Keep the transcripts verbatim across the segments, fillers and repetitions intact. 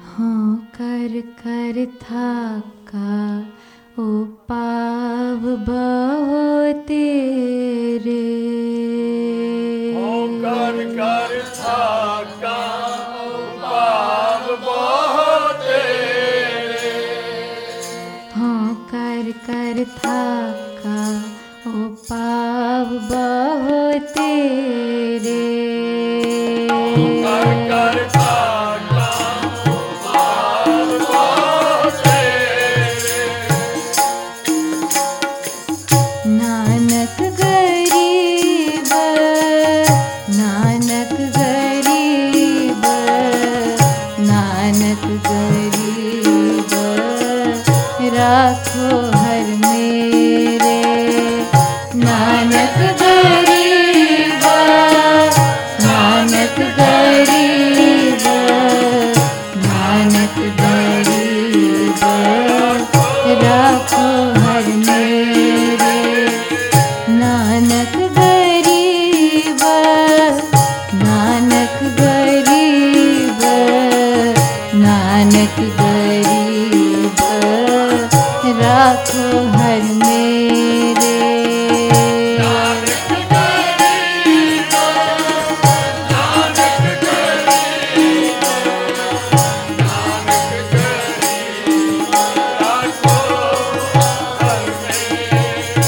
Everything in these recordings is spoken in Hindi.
हाँ कर कर थाका ओ पाव बहु तेरे। हाँ कर कर थाका ओ पाव बहु तेरे। हाँ कर कर थाका ओ पाव बहु तेरे। कर कर थाका ओ पाव बहु तेरे। नानक गरीब नानक गरीब नानक गरीब राखो हर मेरे। नानक गरीब नानक गरीब नानक गरीब राखो हर मेरे। नानक गरीब नानक गरीब नानक गरीब राखो हर मेरे। नानक गरीब नानक गरीब नानक गरीब राखो हर मेरे।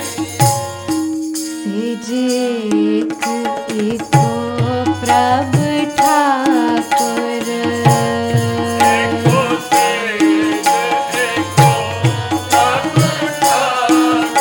सेज एक एको प्रभु ठाकुर। एको सेज एको प्रभु ठाकुर।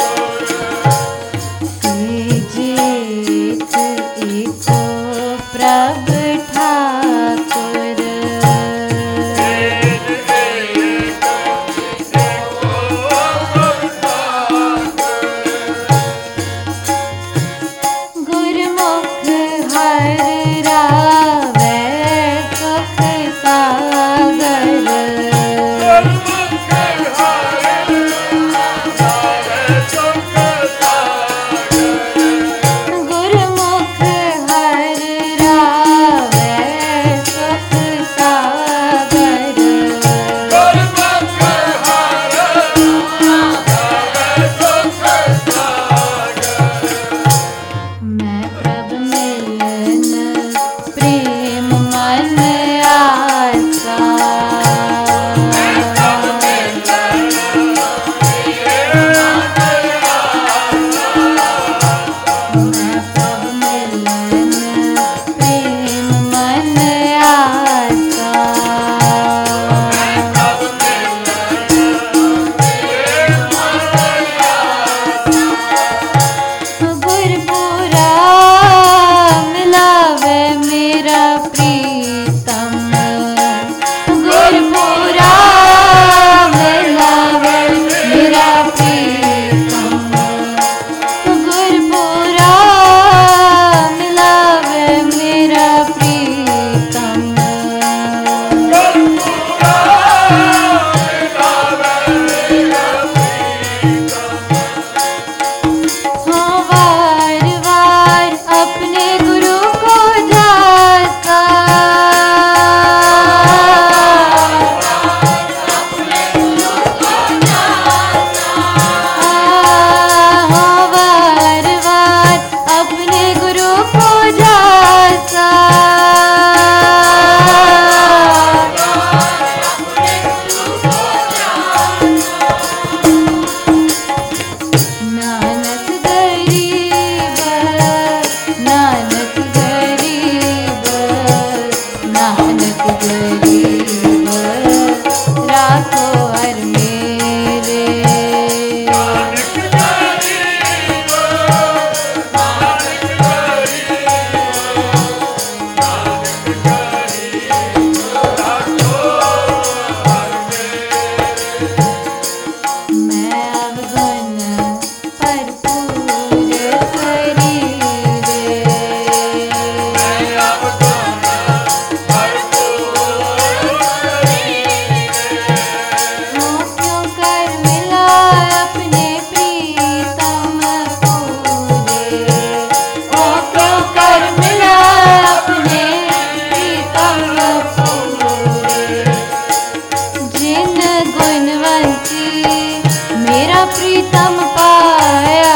प्रीतम पाया।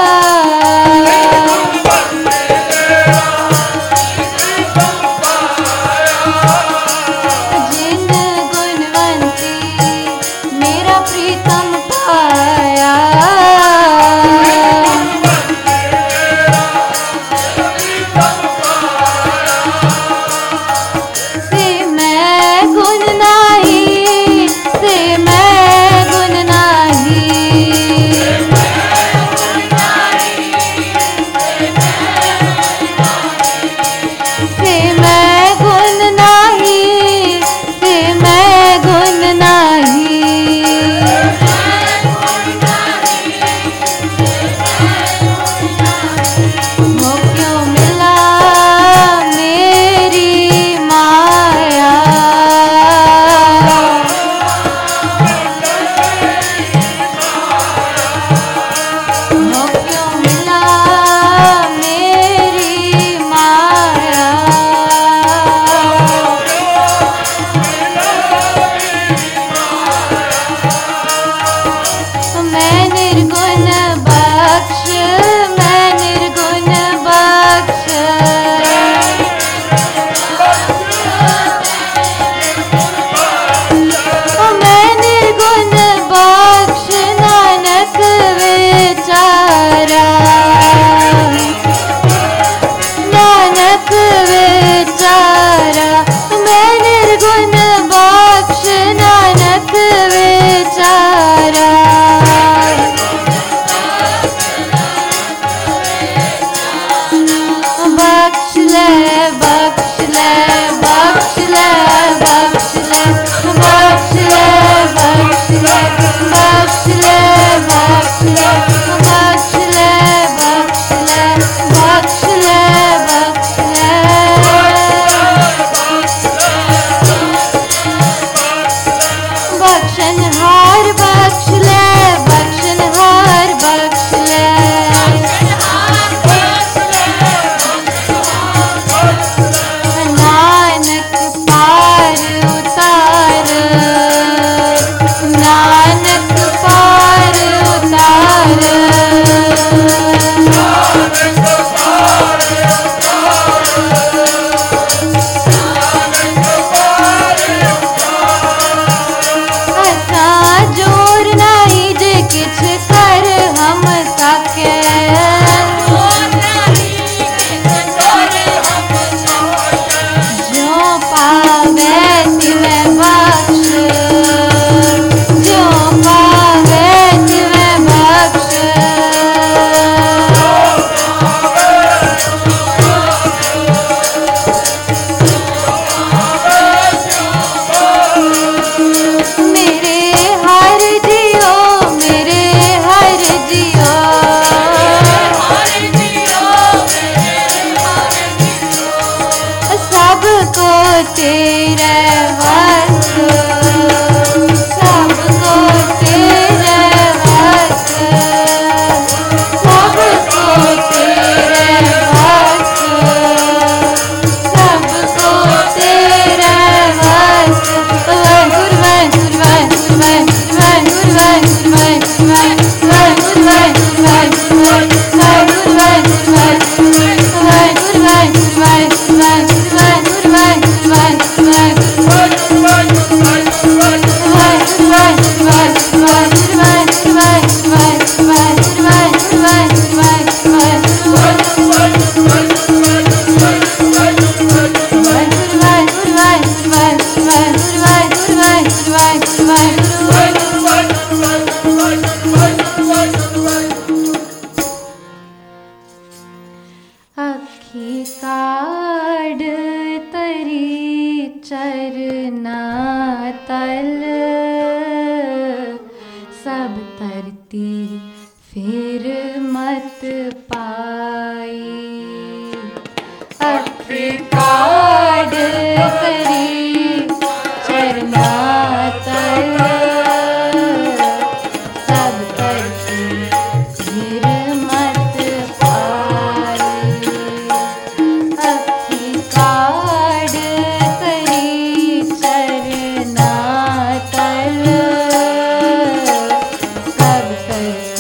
जिन गुणवंती मेरा प्रीतम पाया। से मैं गुण नाही, से मैं गुण नाही, से मैं गुण नाही, से मैं गुण नाही। मोह क्यों मिला मेरी माया। मोह क्यों मिला मेरी माया। मैं निर्गुण बख्श, मैं निर्गुण बख्श, मैं निर्गुण बख्श नानक विचारा। नानक विचारा, मैं निर्गुण बख्श नानक विचारा। बख्श ले, बख्श ले, बख्श ले, बख्श ले, बख्श ले, बख्श ले, बख्श ले, बख्श ले, बख्श ले, बख्श ले, बख्श ले, बख्श ले। बख्शनहार बख्श ले, बख्शनहार बख्श ले। नानक पार उतार, नानक पार उतार। असा जोर नहीं जे किछ कर हम सके। जो पावे तिवे बख्श, जो पावे तिवे बख्श। मेरे हर जियो, मेरे हर जियो, सबको तेरे वश, सबको तेरे वश, सबको तेरे वश, सबको तेरे वश। वाहिगुरू वाहिगुरू वाहिगुरू वाहिगुरू वाहिगुरू वाहिगुरू वाहिगुरू वाहिगुरू वाहिगुरू वाहिगुरू वाहिगुरू वाहिगुरू वाहिगुरू वाहिगुरू वाहिगुरू वाहिगुरू वाहिगुरू वाहिगुरू अखी काड तरी चरना तल, सब तरती फिर मत पाई। अखी काड तरी चरना तल, सब तरती फिर मत पाई। अखी काड तरी चरना तल, सब कर